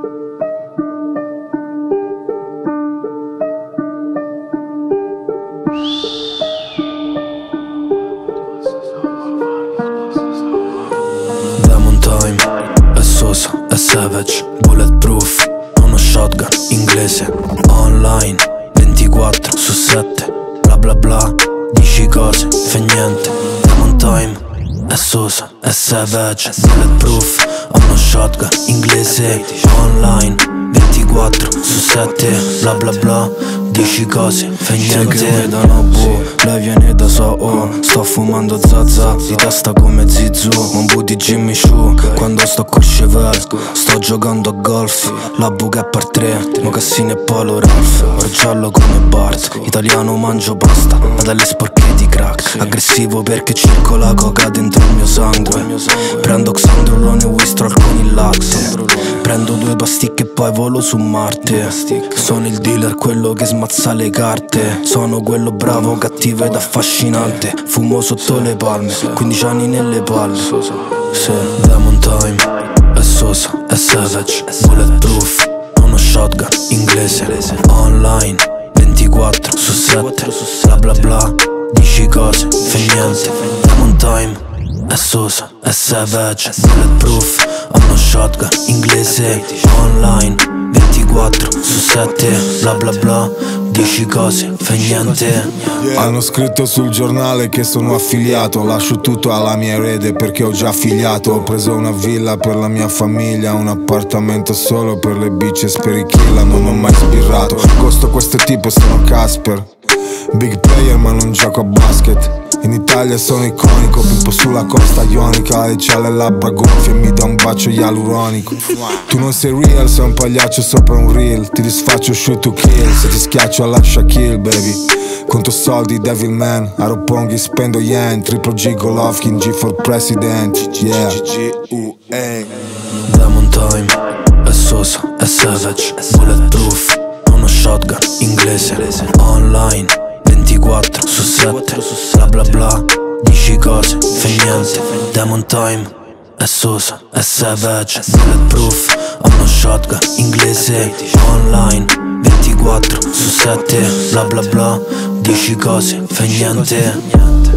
Demon Time, è Sosa, è Savage, Bulletproof, uno shotgun, inglese, online, 24/7, bla bla bla, dici cose, fai niente. Demon Time, è Sosa, è Savage, Bulletproof, uno shotgun, inglese, online, 24/7, bla bla bla, dici cose, fai niente. C'è che vedono bu, lei viene da Soho. Sto fumando Zaza, di testa come Zizou. Mambu di Jimmy Choo, quando sto con Chevelle sto giocando a golf. La buca è per tre, mocassini e polo Ralph. Oro giallo come Bart, italiano mangio pasta, dalle sporche di crack. Aggressivo perché circola coca dentro il mio sangue. Prendo Xandrolone, Wistrol con il latte. Prendo 2 pasticche e poi volo su Marte. Sono il dealer, quello che smazza le carte. Sono quello bravo, cattivo ed affascinante. Fumo sotto le palme, 15 anni nelle palle. Sì. Demon Time, è Sosa, è Savage, Bulletproof, uno shotgun, inglese, online, 24/7, bla bla bla, dici cose, fai niente. Demon Time, è Sosa, è Savage, Bulletproof, uno shotgun, inglese, online, 24/7, bla bla bla, dici cose, fai niente. Hanno scritto sul giornale che sono affiliato. Lascio tutto alla mia erede perché ho già affiliato. Ho preso una villa per la mia famiglia, un appartamento solo per le bitches per i killa. Non ho mai sbirrato, costo questo tipo, sono Casper. Big player ma non gioco a basket. In Italia sono iconico, pippo sulla costa ionica e c'ha le labbra gonfie e mi dà un bacio ialuronico. Tu non sei real, sei un pagliaccio sopra un reel. Ti disfaccio shoot to kill, se ti schiaccio lascia kill baby. Conto soldi, devil man, aeroponghi, spendo yen. Triple G, Golovkin, G for president, yeah. Demon Time, è Sosa, è Savage, Bulletproof, uno shotgun, inglese, online, 24/7, bla bla bla, dici cose, fai niente. Demon Time, è Sosa, è Savage, Bulletproof, uno shotgun, inglese, online, 24/7, bla bla bla, dici cose, fai niente.